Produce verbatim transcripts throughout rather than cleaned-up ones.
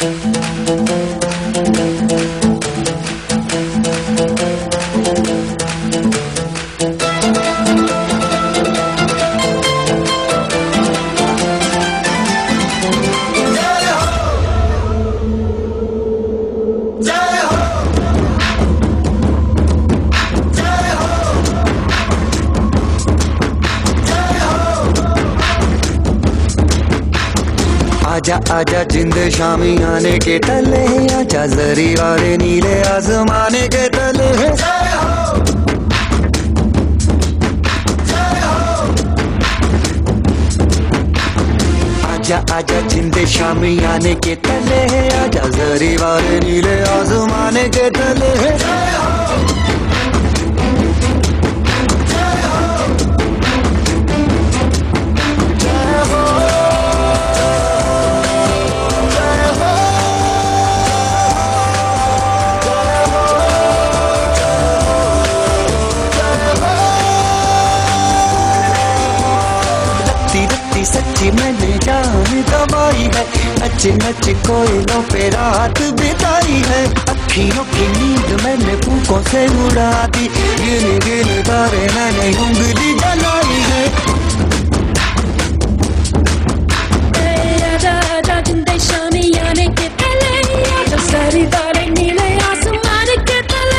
आजा आजा जिंद शामी आने के तले, आजा जरी वाले नीले आसमाने के तले। आजा आजा जिंद शामी आने के तले, आजा जरी वाले नीले आसमाने के तले। सच्ची मैंने जान गवाई है, नच नच कोयलों पे रात बिताई है। अखियों की नींद मैंने फूकों से उड़ा दी, गिन गिन तारे मैंने उंगली जलाई है। आजा आजा जिंदे शामी आने के तले, आजा सारी तारे नीले आसमान के तले।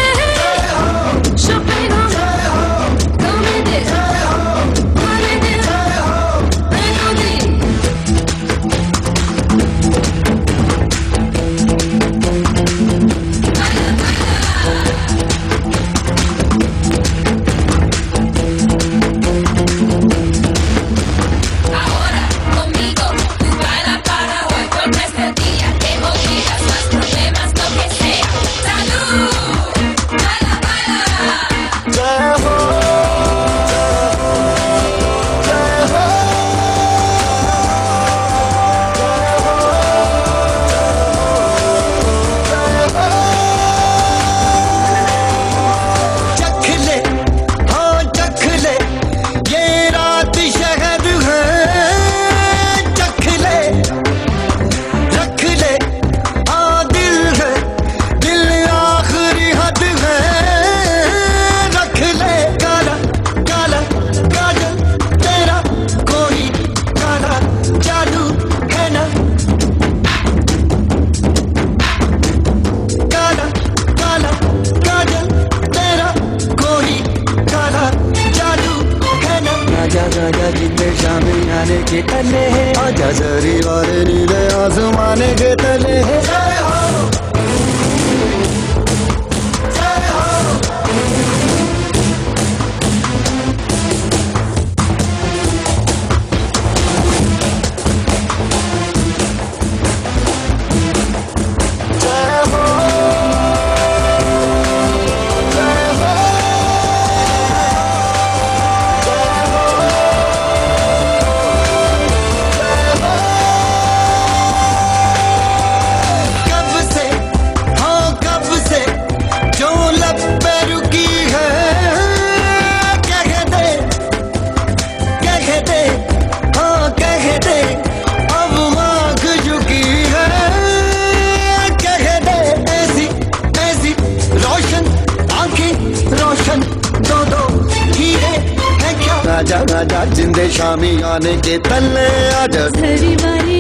आजा जिंदे शामी आने के तले, आजा जरी वाले नीले आसमाने के तले। आजा आजा जिंदे शामी आने के तले, आजा सारी